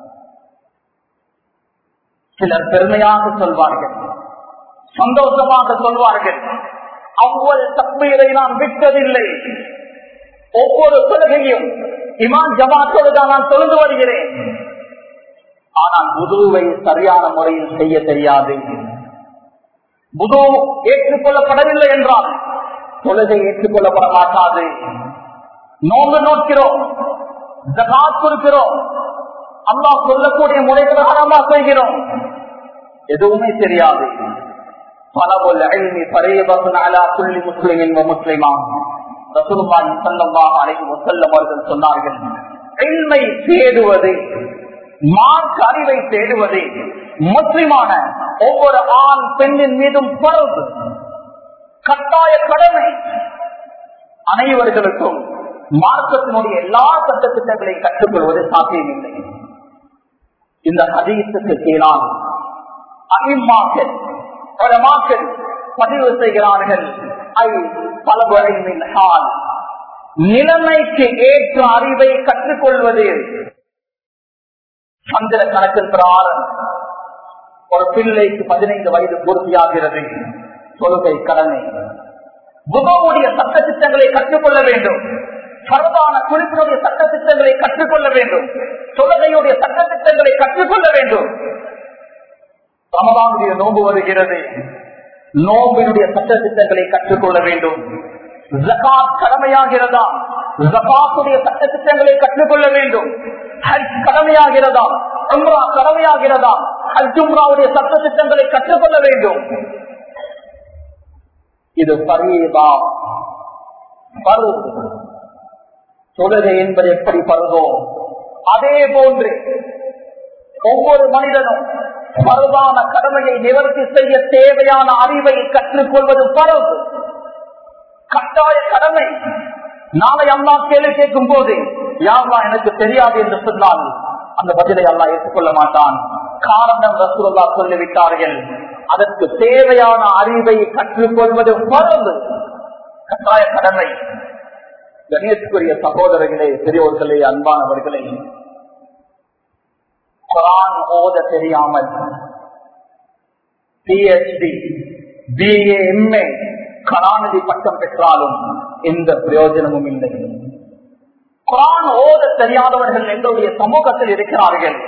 சிலர் பெருமையாக சொல்வார்கள், சந்தோஷமாக சொல்வார்கள், அவ்வளவு தக்பீரை நான் விட்டதில்லை, ஒவ்வொரு தொழுகையும் இமாம் ஜமாத்தோடு தான் நான் தொழுது வருகிறேன். ஆனால் வுதுவை சரியான முறையில் செய்ய தெரியாது. வுது ஏற்றுக்கொள்ளப்படவில்லை என்றால் தொழுகை ஏற்றுக்கொள்ளப்பட மாட்டாது. நோன்பு நோக்கிறோம், ஜகாத் கொடுக்கிறோம், அல்லாஹ் சொல்லக்கூடிய முறை பிரகாரமா செய்கிறோம், எதுவுமே தெரியாது. பலபுல் இல்மி ஃபரீதத்துன் அலா குல்லி முஸ்லிமின் வ முஸ்லிமா. ரசூலுல்லாஹி ஸல்லல்லாஹு அலைஹி வஸல்லம் அவர்கள் சொன்னார்கள், இல்மை தேடுவது, மார்க்க அறிவை தேடுவது முஸ்லிமான ஒவ்வொரு ஆண் பெண்ணின் மீதும் பரவு கட்டாய கடமை. அனைவர்களுக்கும் மார்க்கத்தினுடைய எல்லா சட்டத்திட்டங்களை கற்றுக்கொள்வது சாத்தியமில்லை. இந்த ஹதீஸுக்கு கீழால் அஇம்மாக்கள் உலமாக்கள் பதிவு செய்கிறார்கள், நிலைமைக்கு ஏற்ற அறிவை கற்றுக்கொள்வது. சந்திர கணக்கின் பிரகாரம் ஒரு பிள்ளைக்கு 15 வயது பூர்த்தியாகிறது. தொழுகை கடமை. புதவுடைய சட்டத்திட்டங்களை கற்றுக்கொள்ள வேண்டும். சரதான குறிப்பினுடைய சட்டத்திட்டங்களை கற்றுக்கொள்ள வேண்டும். தொழுகையுடைய சட்டத்திட்டங்களை கற்றுக்கொள்ள வேண்டும். ரமலானுடைய நோன்பு வருகிறது, நோம்பினுடைய சட்டத்திட்டங்களை கற்றுக்கொள்ள வேண்டும். ஜகாத் கடமையாகிறதா, ஜகாத்துடைய சட்டத்திட்டங்களை கற்றுக்கொள்ள வேண்டும். ஹஜ் கடமையாகிறதா, உம்ரா கடமையாகிறதா, ஹஜ் உம்ராவுடைய சட்டத்திட்டங்களை கற்றுக்கொள்ள வேண்டும். இது பரீதா, பருது. தொழுகை என்பது எப்படி பருதோ அதே போன்று ஒவ்வொரு மனிதனும் பருவான கடமையை நிவர்த்தி செய்ய தேவையான அறிவை கற்றுக்கொள்வது பருது, கட்டாய கடமை. நாளை அல்லாஹ் கேள்வி கேட்கும் போது யாரெல்லாம் எனக்கு தெரியாது என்று சொன்னால் அந்த பதிலை அல்லாஹ் ஏற்றுக்கொள்ள மாட்டான். காரணம் ரசூலுல்லாஹ் சொல்லிவிட்டார்கள், அதற்கு தேவையான அறிவை கற்றுக்கொள்வது பருது, கட்டாய கடமை. கணேசுக்குரிய சகோதரர்களே, பெரியோர்களே, அன்பானவர்களே, குர்ஆன் ஓத தெரியாமல் PhD, BA, MA கலாநிதி பட்டம் பெற்றாலும் எந்த பிரயோஜனமும் இல்லை. குர்ஆன் ஓத தெரியாதவர்கள் எங்களுடைய சமூகத்தில் இருக்கிறார்கள்.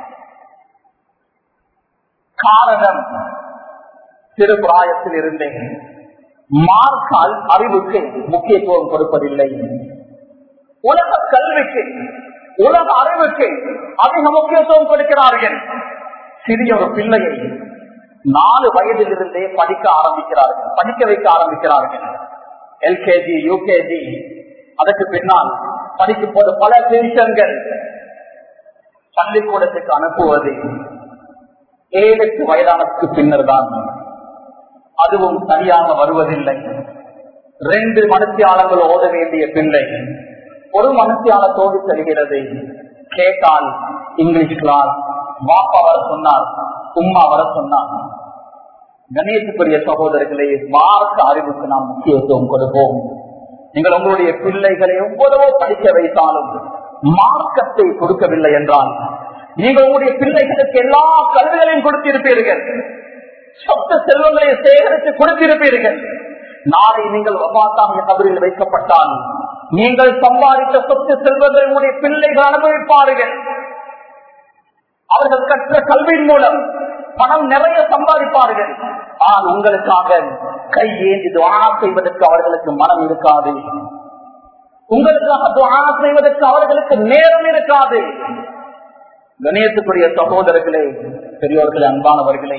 காரணம், சிறு பிராயத்தில் இருந்தேன் மார்க்கால் அறிவுக்கு முக்கியத்துவம் கொடுப்பதில்லை. உலக கல்விக்கு, உலக அறிவுக்கு அதிக முக்கியத்துவம் கொடுக்கிறார்கள். சிறிய ஒரு பிள்ளையை 4 வயதிலிருந்தே படிக்க ஆரம்பிக்கிறார்கள், படிக்க வைக்க ஆரம்பிக்கிறார்கள். எல்கேஜி, யூகேஜி, அதற்கு பின்னால் படிக்கும் போது பல டியூஷன்கள், பள்ளிக்கூடத்துக்கு அனுப்புவது 7-8 வயதானதுக்கு பின்னர் தான். அதுவும் சரியாக வருவதில்லை. 2 மனுஷியாளர்கள் ஓத வேண்டிய பிள்ளை 1 மனுஷியாளத்தோடு செல்கிறது. கேட்டால் இங்கிலீஷ் கிளாஸ், வாப்பா வர சொன்னார், உம்மா வர சொன்னார். கணேசுக்குரிய சகோதரர்களே, மார்க்க அறிவுக்கு நாம் முக்கியத்துவம் கொடுப்போம். நீங்கள் உங்களுடைய பிள்ளைகளை எவ்வளவோ படிக்க வைத்தாலும் மார்க்கத்தை கொடுக்கவில்லை என்றால், நீங்கள் உங்களுடைய பிள்ளைகளுக்கு எல்லா கல்விகளையும் கொடுத்திருப்பீர்கள், சொத்து செல்வங்களை சேகரித்து கொடுத்திருப்பீர்கள். நாளை நீங்கள் வபாத்தாக கபரில் வைக்கப்பட்டால் நீங்கள் சம்பாதித்த சொத்து செல்வங்களை உங்களுடைய பிள்ளைகள் அனுபவிப்பார்கள். அவர்கள் கற்ற கல்வியின் மூலம் பணம் நிறைய சம்பாதிப்பார்கள். ஆனால் உங்களுக்காக கையேந்தி துஆ செய்வதற்கு அவர்களுக்கு மனம் இருக்காது. உங்களுக்காக துஆ செய்வதற்கு அவர்களுக்கு நேரம் இருக்காது. கணேசுக்குரிய சகோதரர்களே, பெரியோர்களே, அன்பானவர்களே,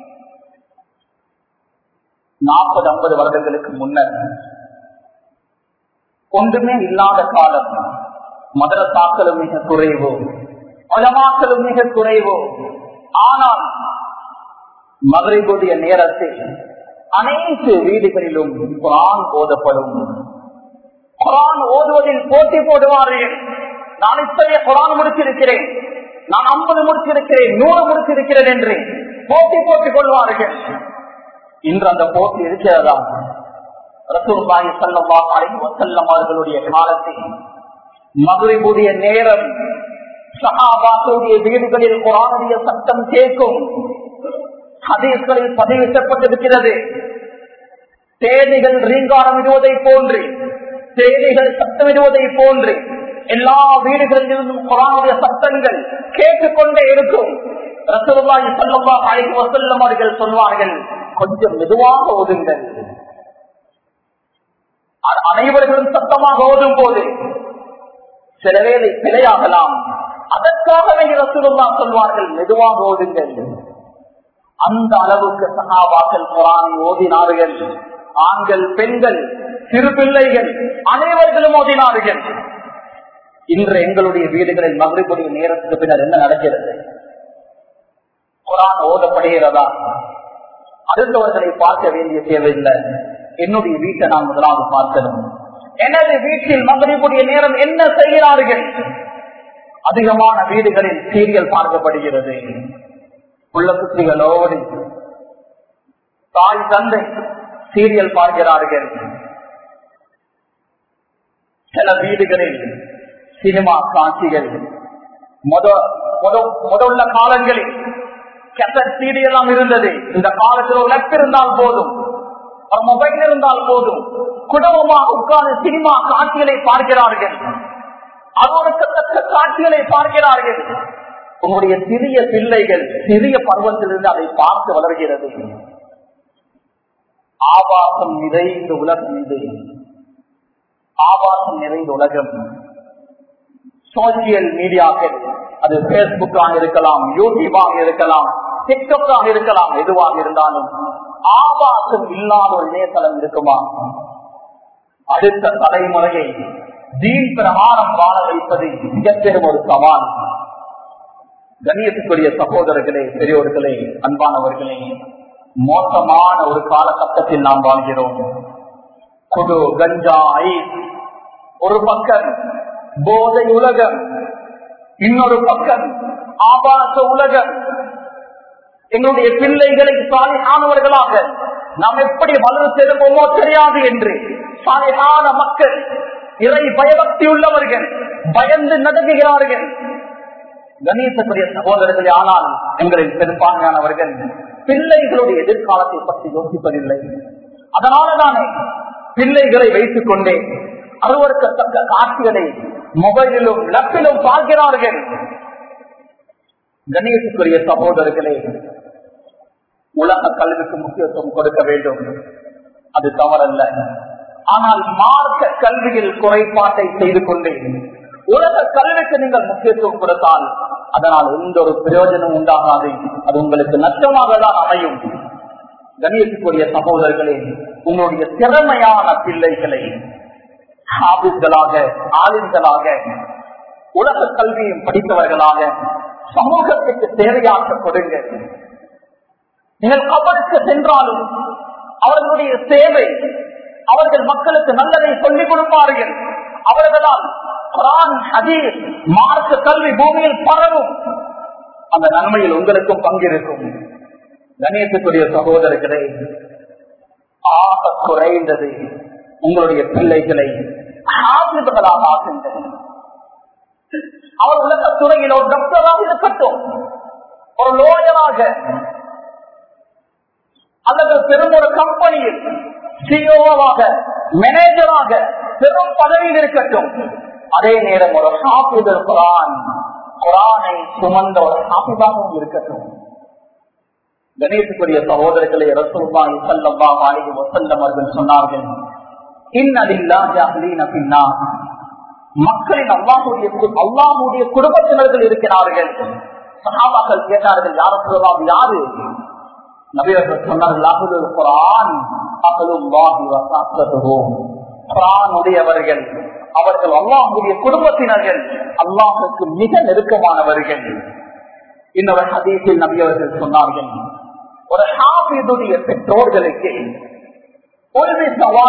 40-50 வருடங்களுக்கு முன்னர் ஒன்றுமே இல்லாத காலம், மதரசாக்களும் மிக குறைவோ, உலமாக்களும் மிக குறைவோ. ஆனால் மக்ரிபுடைய நேரத்தில் அனைத்து வீடுகளிலும் குர்ஆன் ஓதப்படும். குர்ஆன் ஓதுவதில் போட்டி போடுவார்கள். நான் இத்தனை குர்ஆன் முடிச்சிருக்கிறேன், நான் 50 முடிச்சிருக்கிறேன், 100 முடிச்சிருக்கிறேன் என்று போட்டி போட்டுக் கொள்வார்கள். இன்று அந்த போட்டி இருக்கிறதா? ரசூலுல்லாஹி ஸல்லல்லாஹு அலைஹி வஸல்லம் அவர்களுடைய காலத்தில் மக்ரிபுடைய நேரம் சஹாபாக்களுடைய வீடுகளில் குர்ஆனுடைய சத்தம் கேட்கும். ஹதீஸ்களில் பதிவு செய்யப்பட்டிருக்கிறது. தேனிகள் ரீங்காரம் இடுவதை போன்று, தேனிகள் சத்தமிடுவதை போன்று எல்லா வீடுகளிலிருந்தும் குர்ஆனுடைய சத்தங்கள் கேட்டுக்கொண்டே இருக்கும். ரசூலுல்லாஹி ஸல்லல்லாஹு அலைஹி வஸல்லம் அவர்கள் சொல்வார்கள், கொஞ்சம் மெதுவாக ஓதுங்கள். அனைவர்களும் சத்தமாக ஓதும் போது சில வேளை பிழையாகலாம். அதற்காகவே ரசூலுல்லாஹ் சொல்வார்கள், மெதுவாக ஓதுங்கள். அந்த அளவுக்கு சஹாபாக்கள் குர்ஆனை ஓதினார்கள். ஆண்கள், பெண்கள், சிறு பிள்ளைகள் அனைவர்களும் ஓதினார்கள். இன்று எங்களுடைய வீடுகளில் மக்ரிபுடைய நேரத்துக்கு பின்னர் என்ன நடக்கிறது? குர்ஆன் ஓதப்படுகிறதா? அடுத்தவர்களை பார்க்க வேண்டிய தேவையில்லை. என்னுடைய வீட்டை நான் முதலாவது பார்க்கணும். எனது வீட்டில் மக்ரிபுடைய நேரம் என்ன செய்கிறார்கள்? அதிகமான வீடுகளில் சீரியல் பார்க்கப்படுகிறது. உள்ள குட்டிகளோடு தாய் தந்தை சீரியல் பார்க்கிறார்கள். சில வீடுகளில் சினிமா காட்சிகள். முதல்ல காலங்களில் கேசட் சீடி எல்லாம் இருந்தது. இந்த காலத்தில் ஒரு லெப் இருந்தால் போதும், ஒரு மொபைல் இருந்தால் போதும், குடும்பமாக உட்கார்ந்து சினிமா காட்சிகளை பார்க்கிறார்கள். அதோடத்தக்க காட்சிகளை பார்க்கிறார்கள். உங்களுடைய சிறிய பிள்ளைகள் சிறிய பருவத்திலிருந்து அதை பார்த்து வளர்கிறது. ஆபாசம் நிறைந்த உலகம் இது. ஆபாசம் நிறைந்த உலகம். சோசியல் மீடியாக்கள், அது பேஸ்புக்காக இருக்கலாம், யூடியூபாக இருக்கலாம், டிக்டாக்காக இருக்கலாம், எதுவாக இருந்தாலும் ஆபாசம் இல்லாத ஒரு இணையதளம் இருக்குமா? அடுத்த தலைமுறையை தீன் பிரகாரம் வாழ வைப்பது மிகப்பெரும் ஒரு சவால். கண்ணியத்துக்குரிய சகோதரர்களே, பெரியோர்களே, அன்பானவர்களே, மோசமான ஒரு காலகட்டத்தில் நாம் வாழ்கிறோம். குடு, கஞ்சா, ஐஸ் ஒரு பக்கம், போதை உலகம் இன்னொரு பக்கம், ஆபாச உலகம். எங்களுடைய பிள்ளைகளை சாலிஹானவர்களாக நாம் எப்படி வளர்த்தெடுப்போமோ தெரியாது என்று சாலிஹான மக்கள், இறை பயபக்தி உள்ளவர்கள் பயந்து நடுங்குகிறார்கள். கணேசக்குரிய சகோதரர்களே, ஆனால் எங்களின் பெரும்பான்மையானவர்கள் பிள்ளைகளுடைய எதிர்காலத்தை பற்றி யோசிப்பதில்லை. அதனாலதானே பிள்ளைகளை வைத்துக் கொண்டே அறுவருக்கத்தக்க காட்சிகளை மொபைலிலும் லப்பிலும் பார்க்கிறார்கள். கணேசக்குரிய சகோதரர்களே, உலக கல்விக்கு முக்கியத்துவம் கொடுக்க வேண்டும், அது தவறல்ல. ஆனால் மார்க்க கல்வியில் குறைபாட்டை செய்து கொண்டே உலக கல்விக்கு நீங்கள் முக்கியத்துவம் கொடுத்தால் அதனால் எந்த ஒரு பிரயோஜனம் உண்டாகாது, அது உங்களுக்கு நஷ்டமாக தான் அமையும். கணியத்துக்குரிய சகோதரர்களே, உங்களுடைய திறமையான பிள்ளைகளை ஹாபிஸ்களாக, ஆலிம்களாக, உலக கல்வியும் படித்தவர்களாக சமூகத்துக்கு தேவையாக்க கொடுங்க. நீங்கள் கபருக்கு சென்றாலும் அவர்களுடைய சேவை, அவர்கள் மக்களுக்கு நல்லதை சொல்லிக் கொடுப்பார்கள். அவர்களால் குர்ஆன், ஹதீஸ், மார்க்க கல்வி பூமியில் பரவும். அந்த நன்மையில் உங்களுக்கும் பங்கிருக்கும். கணேசத்துடைய சகோதரர்களே, ஆக குறைந்தது உங்களுடைய பிள்ளைகளை ஆசிரியர்களாக ஆக்குங்கள். அவர் உலக துறையில் ஒரு டாக்டராக இருக்கட்டும், ஒரு லோயராக, அல்லது பெரும் ஒரு கம்பெனியில் சிஓவாக, மேனேஜராக பெரும் பதவியில் இருக்கட்டும். அதே நேரம் ஒரு ஹாஃபிதுல் குர்ஆன், குர்ஆனை சுமந்த ஒரு ஹாஃபிதாகவும் இருக்கட்டும். கணேசத்துடைய சகோதரர்களை ரசூலுல்லாஹி ஸல்லல்லாஹு அலைஹி வஸல்லம் அவர்கள் சொன்னார்கள், இன்னலில்லாஹி அஹ்லீன ஃபின்னார், மக்களின் அல்லாஹ்வுடைய குடும்பத்தினர்கள் இருக்கிறார்கள். சஹாபாக்கள் கேட்டார்கள், யா ரசூலல்லாஹ், யாரு? நபி அவர்கள் சொன்னார்கள், அஹ்லுல் குர்ஆன் அஹ்லுல்லாஹி வ ஸஹ்பத்துஹு, குர்ஆன் உடையவர்கள், அவர்கள் அல்லாஹ்வுடைய குடும்பத்தினர்கள், அல்லாஹ்வுக்கு மிக நெருக்கமானவர்கள். இன்னொரு ஹதீஸில் நபி அவர்கள் சொன்னார்கள், ஒரு ஹாஃபிதுடைய பெற்றோர்களுக்கு ஒரு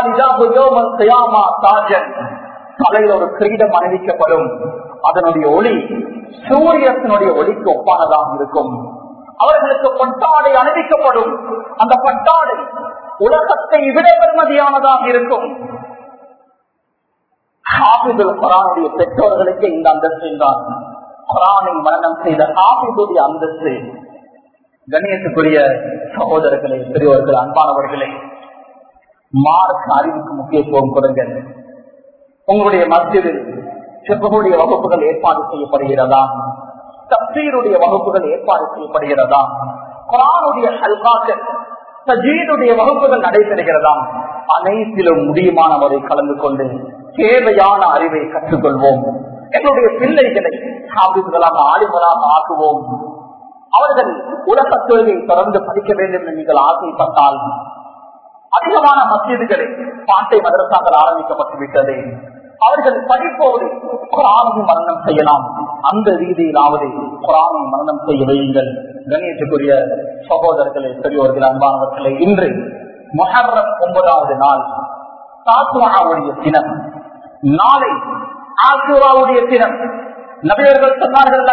தலையில் ஒரு கிரீடம் அணிவிக்கப்படும். அதனுடைய ஒளி சூரியத்தினுடைய ஒளிக்கு ஒப்பானதாக இருக்கும். அவர்களுக்கு பட்டாடை அணிவிக்கப்படும். அந்த பட்டாடை உலகத்தை விட பெருமதியானதாக இருக்கும். ஹாஃபிதுல் குர்ஆனுடைய பெற்றோர்களுக்கு இந்த அந்தஸ்து தான். குர்ஆனை மரணம் செய்த ஹாஃபிதுடைய அந்தஸ்து. கண்ணியத்துக்குரிய சகோதரர்களே, பெரியவர்கள், அன்பானவர்களே, மார்க்க அறிவுக்கு முக்கியத்துவம் கொடுங்கள். உங்களுடைய மஸ்ஜிதில் ஃபிக்ஹுடைய வகுப்புகள் ஏற்பாடு செய்யப்படுகிறதா? தஃசீருடைய வகுப்புகள் ஏற்பாடு செய்யப்படுகிறதா? குர்ஆனுடைய ஹல்காக்கள், தஜ்வீதுடைய வகுப்புகள் நடைபெறுகிறதா? அனைத்திலும் முடியுமானவரை கலந்து கொண்டு தேவையான அறிவை கற்றுக்கொள்வோம். எங்களுடைய பிள்ளைகளை ஹாஃபிஸ்களாக, ஆலிம்களாக ஆக்குவோம். அவர்கள் உலக தொழிலை தொடர்ந்து படிக்க வேண்டும் என்று நீங்கள் ஆசைப்பட்டால், அதிகமான மஸ்ஜிதுகளை பாட்டை மதரசாக்கள் ஆரம்பிக்கப்பட்டு விட்டது. அவர்கள் படிப்போடு குர்ஆனையும் மரணம் செய்யலாம். அந்த ரீதியிலாவது குர்ஆனை மரணம் செய்ய வையுங்கள். கண்ணியத்துக்குரிய சகோதரர்களே, பெரியோர்கள், அன்பானவர்களே, இன்று முஹர்ரம் 9வது நாள், தாசுஆவுடைய தினம். நாளை ஆஷூராவுடைய தினம். நபியர்கள் சொன்னார்கள்,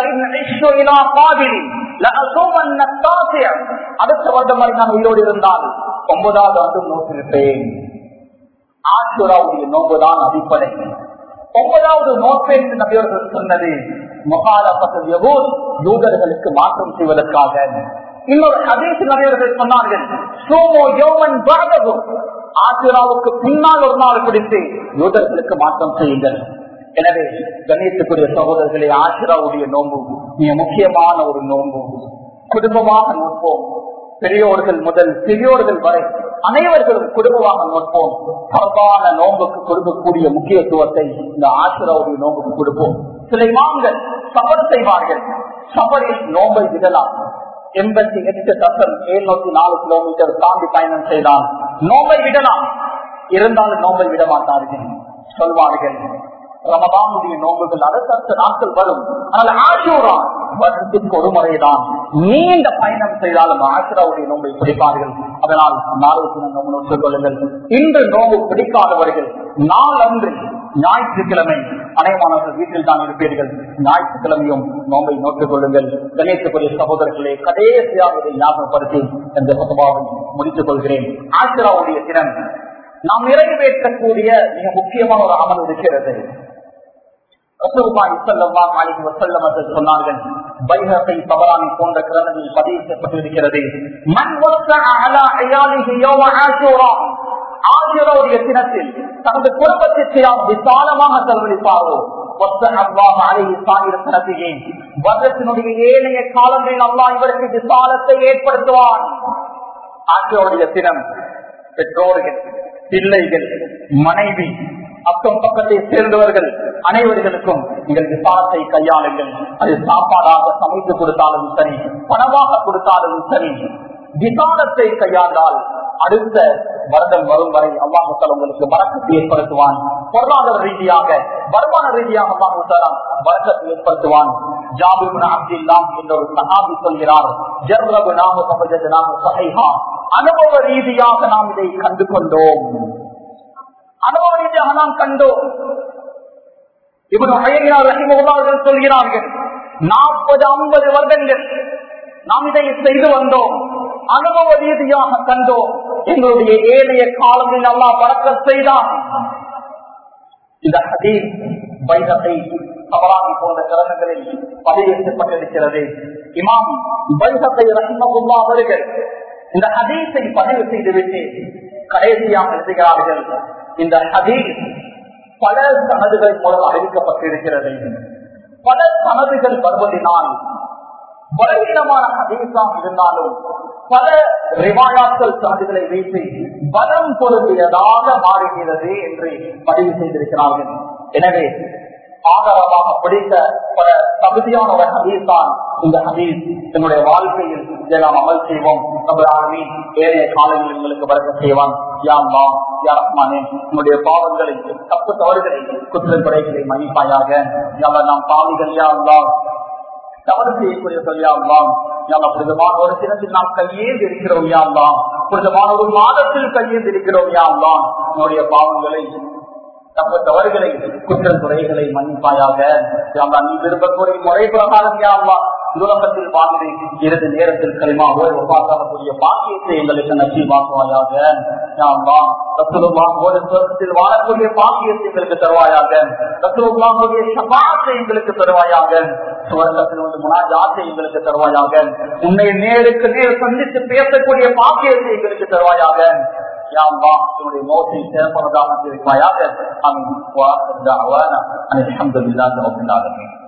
அடுத்த வருடம் வரை நான் உயிரோடு இருந்தால் 9வது ஆண்டு நோக்கிருப்பேன். ஆஷூராவுடைய நோக்குதான் அடிப்படை. 9வது நோக்கு என்று நபியர்கள் சொன்னது முகாலபத்துல் யஹூத், யூதர்களுக்கு மாற்றம் செய்வதற்காக. இன்னொரு ஹதீஸ் நபியர்கள் சொன்னார்கள், சூமு யௌமன் பஅதஹு, ஆஷூராவுக்கு பின்னால் ஒரு நாள் பிடித்து யூதர்களுக்கு மாற்றம் செய்யுங்கள். எனவே கண்ணியத்துக்குரிய சகோதரர்களே, ஆஷூராவுடைய நோன்பு மிக முக்கியமான ஒரு நோன்பு. குடும்பமாக நோற்போம். பெரியோர்கள் முதல் சிறியோர்கள் வரை அனைவர்களும் குடும்பமாக நோற்போம். பரவான நோன்புக்கு கொடுக்கக்கூடிய முக்கியத்துவத்தை இந்த ஆஷூராவுடைய நோன்புக்கு கொடுப்போம். சில இமாம்கள் சபர் செய்வார்கள். சபரில் நோன்பை விடலாம். 88 தசம் 704 கிலோமீட்டர் தாண்டி பயணம் செய்தால் நோன்பை விடலாம். இருந்தாலும் நோன்பை விட மாட்டார்கள். சொல்வார்கள், ரமதானுடைய நோன்புகள் அடுத்தடுத்த நாட்கள் வரும். ஆனால் ஆஷூரா வருடத்திற்கு ஒரு முறைதான். நீண்ட பயணம் செய்தாலும் ஆஷூராவுடைய நோன்பை பிடிப்பார்கள். அதனால் நாளைக்கு நோன்பு நோக்கிக் கொள்ளுங்கள். இன்று நோன்பு பிடிக்காதவர்கள் நாளன்று ஞாயிற்றுக்கிழமை அனைவரானவர்கள் வீட்டில் தான் இருப்பீர்கள். ஞாயிற்றுக்கிழமையும் நோன்பை நோக்கிக் கொள்ளுங்கள். கணேசக்குரிய சகோதரர்களே, கடைசியாக இதை ஞாபகப்படுத்தி இந்த சபாவை முடித்துக் கொள்கிறேன். ஆஷூராவுடைய தினம் நாம் நிறைவேற்றக்கூடிய மிக முக்கியமான ஒரு அமல் இருக்கிறது. ரசூலுல்லாஹி ஸல்லல்லாஹு அலைஹி வஸல்லம் அவர்கள் சொன்னார்கள், பைஹகி, தபரானி போன்ற கிரந்தங்களில் பதிவு செய்யப்பட்டிருக்கிறது, மன் வஸஅ அலா இயாலிஹி யௌம ஆஷூரா, ஆஷூராவுடைய தினத்தில் தனது குடும்பத்திற்கு யார் விசாலமாக செலவழிப்பாரோ, வஸஅல்லாஹு அலைஹி ஸாயிர ஸனதிஹி, வருடத்தினுடைய ஏனைய காலங்களில் அல்லாஹ் இவருக்கு விசாலத்தை ஏற்படுத்துவான். ஆஷூராவுடைய தினம் பெற்றோர்கள், பிள்ளைகள், மனைவி அக்கம் பக்கத்தை சேர்ந்தவர்கள் அனைவர்களுக்கும் நீங்கள் விசாரத்தை கையாளுங்கள். அது சாப்பாடாக சமைத்து கொடுத்தாலும் சரி, பணமாக கொடுத்தாலும் சரி, விசாரத்தை கையாண்டால் அடுத்த வருடம் வரும் வரை அல்லாஹ் தஆலா உங்களுக்கு பரக்கத்தை ஏற்படுத்துவான். பொருளாதார ரீதியாக, வருமான ரீதியாக அல்லாஹ் தஆலா பரக்கத்தை ஏற்படுத்துவான். ஜாபிர் இப்னு அப்துல்லாஹ் என்ற ஒரு சஹாபி சொல்கிறார், ஜர்ரபனாஹு ஃபவஜத்னாஹு ஸஹீஹா. அனுபவ ரீதியாக நாம் இதை கண்டு கொண்டோம். அனுபவ ரீதியாக நாம் கண்டோம். இப்னு ஹையா ரஹிமஹுல்லாஹ் அவர்கள் சொல்கிறார்கள், 40-50 வருடங்கள் நாம் இதை செய்து வந்தோம். அனுபவ ரீதியாக கண்டோம். எங்களுடைய ஏழைய காலங்களில் அல்லாஹ் பரக்கத் செய்தான். இந்த ஹதீஸ் பைஹகி, தபரானி போன்ற கிரந்தங்களில் பதிவு செய்யப்பட்டிருக்கிறது. இமாம் பைஹகி ரஹிமஹுல்லாஹ் அவர்கள் இந்த ஹதீஸை பதிவு செய்துவிட்டு கடைசியாக எழுதுகிறார்கள், இந்த ஹதீஸ் பல சனதுகள் மூலம் அறிவிக்கப்பட்டிருக்கிறது. பல சனதுகள் வருவதனால் பலவீனமான ஹதீஸாக இருந்தாலும் பல ரிவாயாக்கள் சான்றுகளை வைத்து பலம் பொருந்தியதாக மாறுகிறது என்று பதிவு செய்திருக்கிறார்கள். எனவே ஆதாரமாக பிடித்த பல தகுதியான ஒரு ஹதீஸ் தான் இந்த ஹதீஸ். என்னுடைய வாழ்க்கையில் இதெல்லாம் அமல் செய்வோம். ஏழைய காலங்களில் எங்களுக்கு வரக்க செய்வான். யா அல்லாஹ், யா ரஹ்மானே, உன்னுடைய பாவங்களை, தப்பு தவறுகளை, குற்றக்குறைகளை மன்னிப்பாயாக. நாம் பாவிகள், யா அல்லாஹ், தவறு செய்யக்கூடிய சொல்லியாம் புனிதமான ஒரு தினத்தில் நாம் கையேந்து இருக்கிறோம். யாழ்லாம் புனிதமான ஒரு மாதத்தில் கையேந்து இருக்கிறோம். யாழ்லாம் நம்முடைய பாவங்களை, தப்பு தவறுகளை, குற்றம் குறைகளை மன்னிப்பாயாக. நீ விரும்பக்கூடிய முறை பிரகாரம் யாழ்லாம் உலகத்தில் வாழ்ந்து இறுதி நேரத்தில் களிமாவோடு உருவாக்கக்கூடிய பாக்கியத்தை எங்களுக்கு நசீபாக்குவாயாக. ரசூலுல்லாஹில் வாழக்கூடிய பாக்கியத்தை எங்களுக்கு தருவாயாக. ரசூலுல்லாஹுடைய ஷஃபாஅத்தை எங்களுக்கு தருவாயாக. சுவர்க்கத்தில் வந்து முனாஜாத்தை எங்களுக்கு தருவாயாக. உன்னை நேருக்கு நேர் சந்தித்து பேசக்கூடிய பாக்கியத்தை எங்களுக்கு தருவாயாக. யா அல்லாஹ், என்னுடைய மௌத்தை சிறப்பானதாக இருப்பாயாக. ஆமீன். வா அல்ஹம்துலில்லாஹி ரப்பில் ஆலமீன்.